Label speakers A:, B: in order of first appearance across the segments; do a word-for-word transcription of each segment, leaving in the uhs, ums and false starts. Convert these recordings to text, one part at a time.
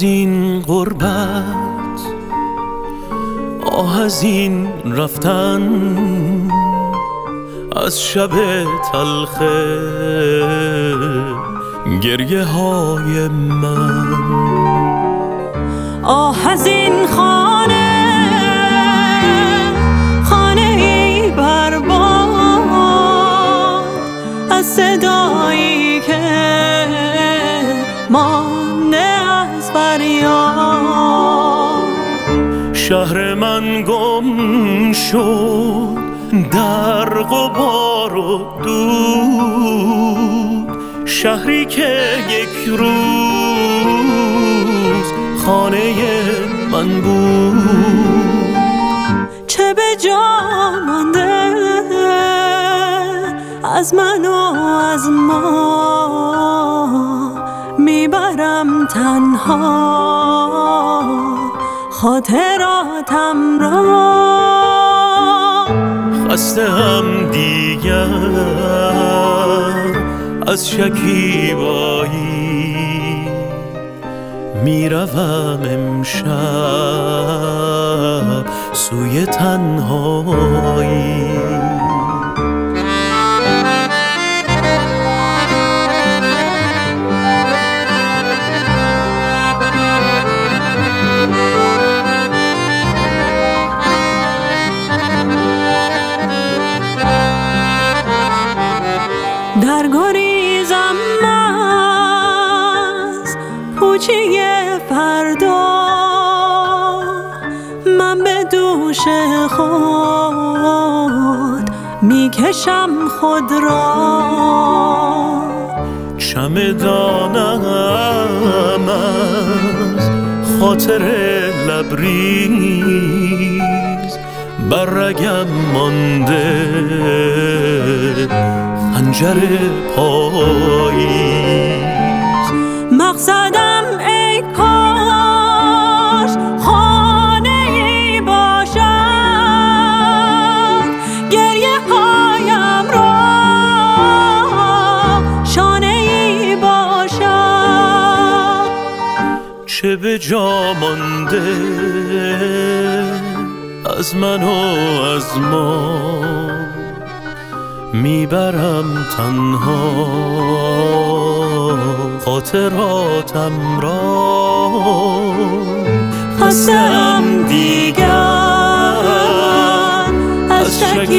A: این غربت، آه از این رفتن، از شب تلخ گریه های من.
B: آه از این خانه، خانه ای برباد، از صدایی که مانده از فریاد.
A: شهر من گم شد در غبار و دود، شهری که یک روز خانه من بود.
B: چه به جا مانده از من و از ما، میبرم تنها خاطراتم را.
A: خسته هم دیگر از شکیبایی، میروم امشب سوی تنهایی.
B: در گریزم از پوچی فردا، من به دوش خود میکشم خود را.
A: چمدانم از خاطر لبریز، بر رگم مانده خنجر پاییز.
B: مقصدم ای کاش خانه ای باشد، گریه هایم را شانه ای باشد.
A: چه به جا مانده از من و از ما، میبرم تنها خاطراتم را.
B: خستم دیگر از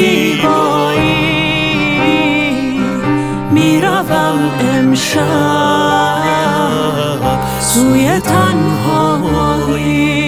B: شکیبایی، میروم امشب سوی تنهایی.